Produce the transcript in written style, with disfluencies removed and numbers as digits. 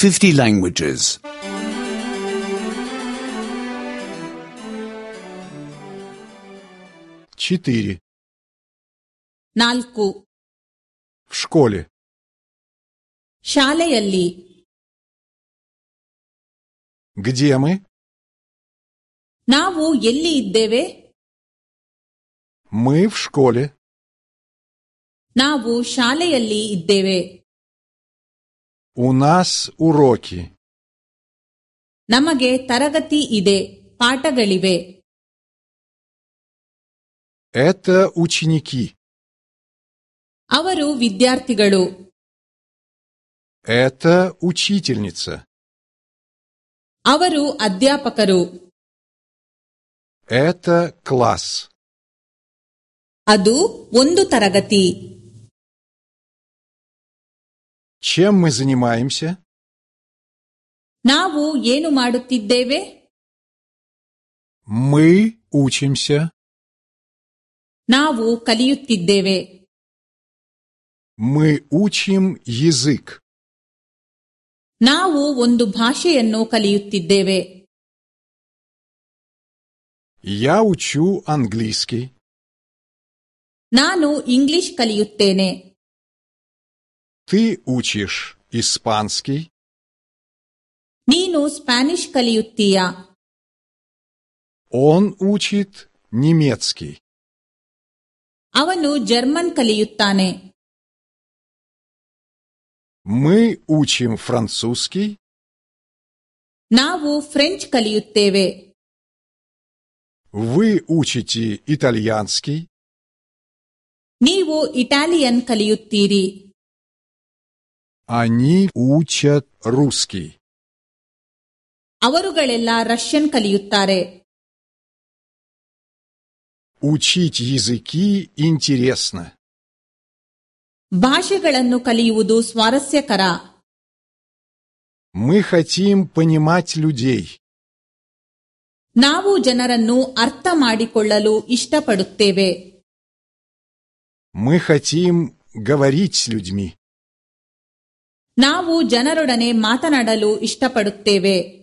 50 languages. 4. 4. В школе. ಶಾಲೆಯಲ್ಲಿ. Где мы? ನಾವು ಎಲ್ಲಿ ಇದ್ದೇವೆ? Мы в школе. ನಾವು ಶಾಲೆಯಲ್ಲಿ ಇದ್ದೇವೆ. У нас уроки. ನಮಗೆ ತರಗತಿ ಇದೆ, ಪಾಠಗಳಿವೆ. Это ученики. ಅವರು ವಿದ್ಯಾರ್ಥಿಗಳು. Это учительница. ಅವರು ಅಧ್ಯಾಪಕರು. Это класс. ಅದು ಒಂದು ತರಗತಿ. Чем мы занимаемся? ನಾವು ಏನು ಮಾಡುತ್ತಿದ್ದೇವೆ? Мы учимся. ನಾವು ಕಲಿಯುತ್ತಿದ್ದೇವೆ. Мы учим язык. ನಾವು ಒಂದು ಭಾಷೆಯನ್ನು ಕಲಿಯುತ್ತಿದ್ದೇವೆ. Я учу английский. ನಾನು ಇಂಗ್ಲಿಷ್ ಕಲಿಯುತ್ತೇನೆ. Ты учишь испанский. ನೀನು ಸ್ಪ್ಯಾನಿಷ್ ಕಲಿಯುತ್ತೀಯಾ? Он учит немецкий. ಅವನು ಜರ್ಮನ್ ಕಲಿಯುತ್ತಾನೆ. Мы учим французский. ನಾವು ಫ್ರೆಂಚ್ ಕಲಿಯುತ್ತೇವೆ. Вы учите итальянский. ನೀವು ಇಟಾಲಿಯನ್ ಕಲಿಯುತ್ತೀರಿ. Они учат русский. ಅವರುಗಳೆಲ್ಲ ರಷ್ಯನ್ ಕಲಿಯುತ್ತಾರೆ. Учить языки интересно. ಭಾಷೆಗಳನ್ನು ಕಲಿಯುವುದು ಸ್ವಾರಸ್ಯಕರ. Мы хотим понимать людей. ನಾವು ಜನರನ್ನು ಅರ್ಥ ಮಾಡಿಕೊಳ್ಳಲು ಇಷ್ಟಪಡುತ್ತೇವೆ. Мы хотим говорить с людьми. ನಾವು ಜನರೊಡನೆ ಮಾತನಾಡಲು ಇಷ್ಟಪಡುತ್ತೇವೆ.